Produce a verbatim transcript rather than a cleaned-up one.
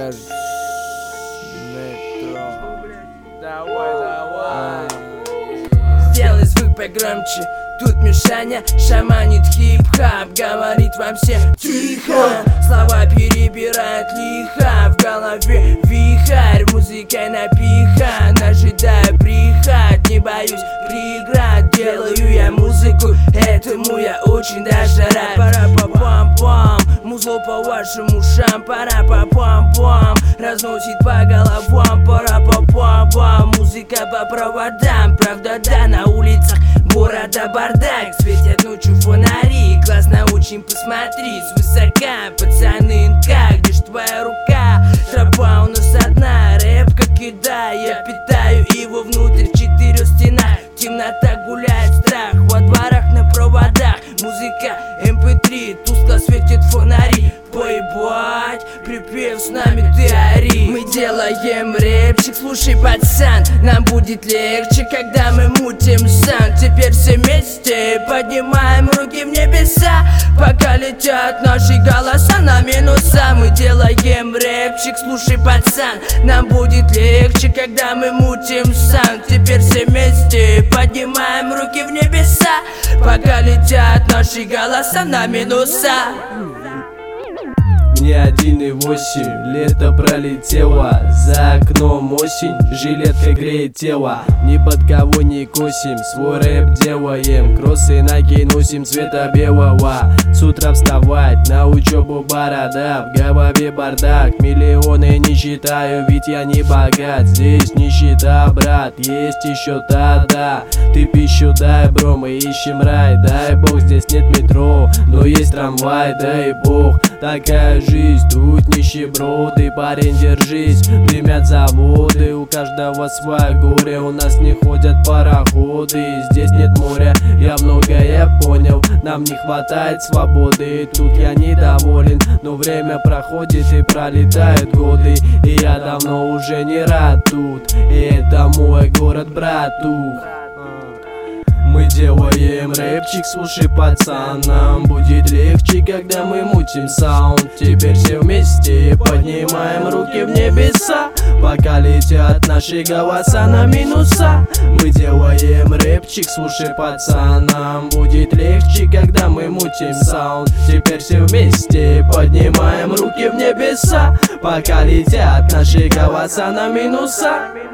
этаж метро. Давай, давай. Сделай звук погромче, тут Мишаня шаманит хип-хап. Говорит вам всем тихо, слова перебирает лихо. В голове вихарь, музыкой напихан. Ожидаю приход, не боюсь преград. Делаю я музыку, этому я очень даже рад. Пара-па-пам-пам, музло по вашим ушам. Пара-па-пам-пам, разносит по головам. Пара-па-пам-пам, музыка по проводам. Правда, да, на улицах города бардак. Светят ночью фонари, классно очень, посмотри свысока. Пацаны, как, где ж твоя рука? Тропа у нас одна, рэп как еда. Я питаю его внутрь в четырех стенах. Темнота гуляет, страх во дворах, на проводах. Музыка эм пэ три, тускло светит фонари. Поебать, припев с нами ты ори. Мы делаем рэпчик, слушай, пацан, нам будет легче, когда мы мутим саунд. Теперь все вместе поднимаем руки в небеса, пока летят наши голоса на минуса. Мы делаем рэпчик, слушай, пацан, нам будет легче, когда мы мутим саунд. Теперь все вместе поднимаем руки в небеса, пока летят наши голоса на минуса. Мне один и восемь, лето пролетело, за окном осень, жилетка греет тело. Ни под кого не косим, свой рэп делаем, кроссы ноги носим цвета белого. С утра вставать, на учебу борода, в голове бардак. Миллионы не считаю, ведь я не богат. Здесь нищета, брат, есть еще та-да. Ты пищу дай, бро, мы ищем рай. Дай бог, здесь нет метро, но есть трамвай, дай бог. Такая жизнь, тут нищеброды, парень, держись. Дымят заводы, у каждого свое горе. У нас не ходят пароходы, здесь нет моря. Я многое понял, нам не хватает свободы. Тут я недоволен, но время проходит и пролетают годы. И я давно уже не рад тут, и это мой город, братух. Мы делаем рэпчик, слушай, пацан, нам будет легче, когда мы мутим саунд. Теперь все вместе поднимаем руки в небеса, пока летят наши голоса на минуса. Мы делаем рэпчик, слушай, пацан, нам будет легче, когда мы мутим саунд. Теперь все вместе поднимаем руки в небеса, пока летят наши голоса на минуса.